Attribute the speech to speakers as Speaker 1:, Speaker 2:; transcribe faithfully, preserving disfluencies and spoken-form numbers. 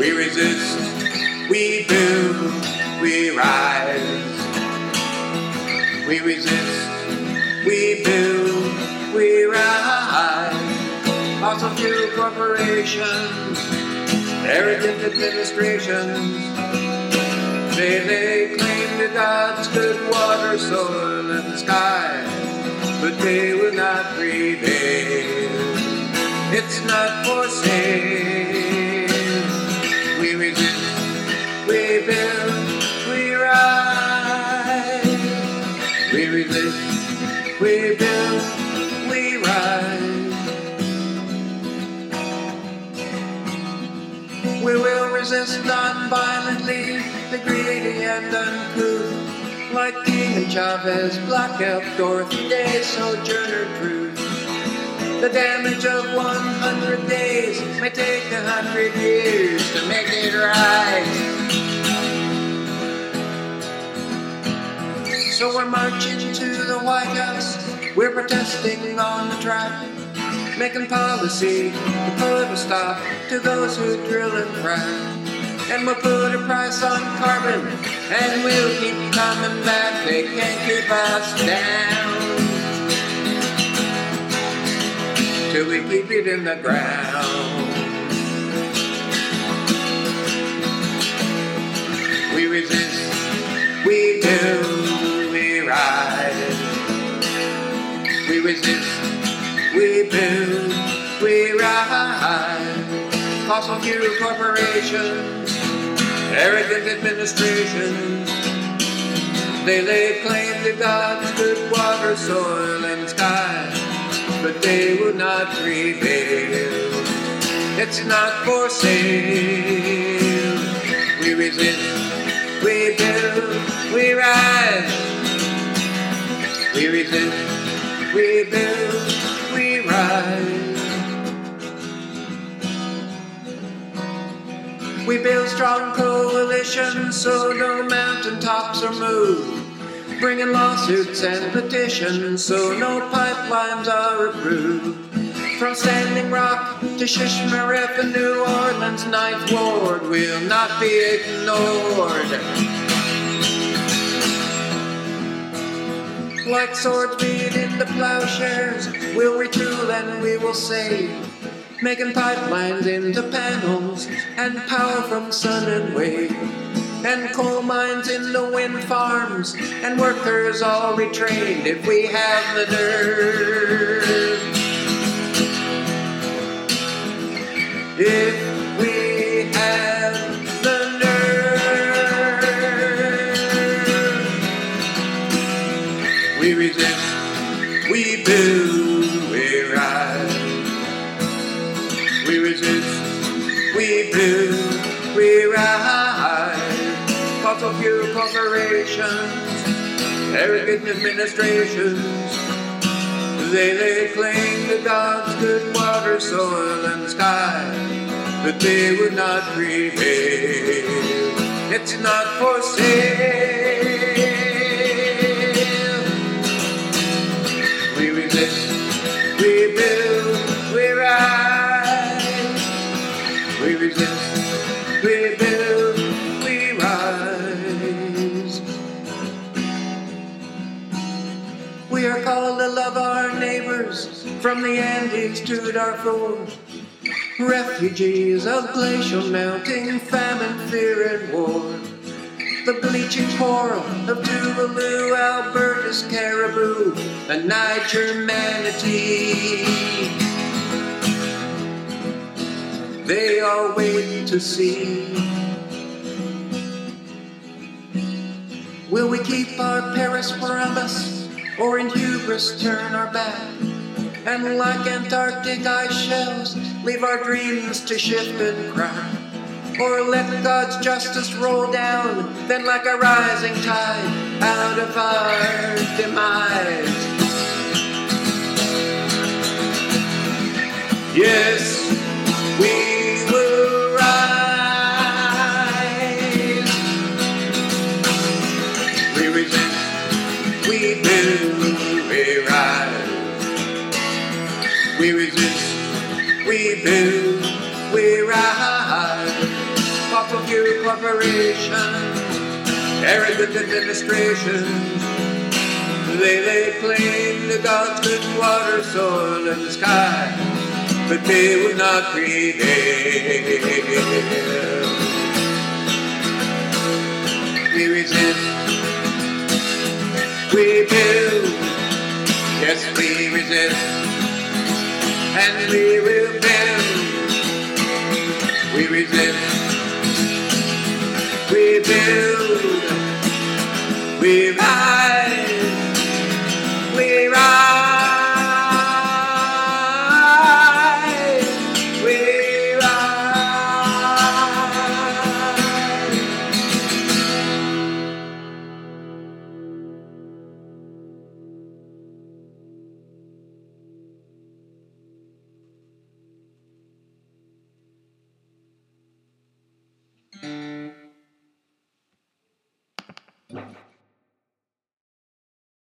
Speaker 1: We resist, we build, we rise. We resist, we build, we rise. Fossil fuel corporations, arrogant administrations, they lay claim to God's good water, soil, and sky, but they will not prevail. It's not for sale. We resist, we build, we rise. We resist, we build, we rise. We will resist non-violently the greedy and uncouth, like King and Chavez, Black Elk, Dorothy Day, Sojourner Truth. The damage of one hundred days may take a hundred years to make it right. So we're marching to the White House, we're protesting on the track, making policy to put a stop to those who drill and frack. And we'll put a price on carbon, and we'll keep coming back. They can't keep us down till we keep it in the ground. We resist, we build, we rise. We resist, we build, we rise. Fossil fuel corporations, arrogant administrations, they lay claim to God's good water, soil, and sky, but they will not prevail. It's not for sale. We resist, we build, we rise. We resist, we build, we rise. We build strong coalitions so no mountaintops are moved, bringing lawsuits and petitions so no pipelines are approved. From Standing Rock to Shishmaref and New Orleans, Ninth Ward will not be ignored. Like swords beat into plowshares, we'll retool and we will save, making pipelines into panels and power from sun and wave, and coal mines into wind farms and workers all retrained if we have the nerve. If we have the nerve. We resist, we build, we rise. We resist, we build, we rise. Fossil fuel corporations, arrogant administrations, they lay claim to God's good water, soil, and sky, but they would not prevail. It's not for sale. We resist, we build, we rise. We resist, we build, we rise. We are called to love our neighbors from the Andes to Darfur, refugees of glacial melting, famine, fear, and war. The bleaching coral of Tuvalu, Alberta's caribou, and Niger manatee. They all wait to see. Will we keep our Paris promise, or in hubris turn our back, and like Antarctic ice shelves leave our dreams to shift and crack? Or let God's justice roll down, then like a rising tide, out of our demise? Yes, we will rise. We resist, we build, we rise. We resist, we build, we rise. corporations, arrogant administrations. They lay claim to God's good water, soil, and the sky, but they will not prevail. We resist, we build, yes, we resist, and we will build. We resist, we build, we rise. We rise, we rise.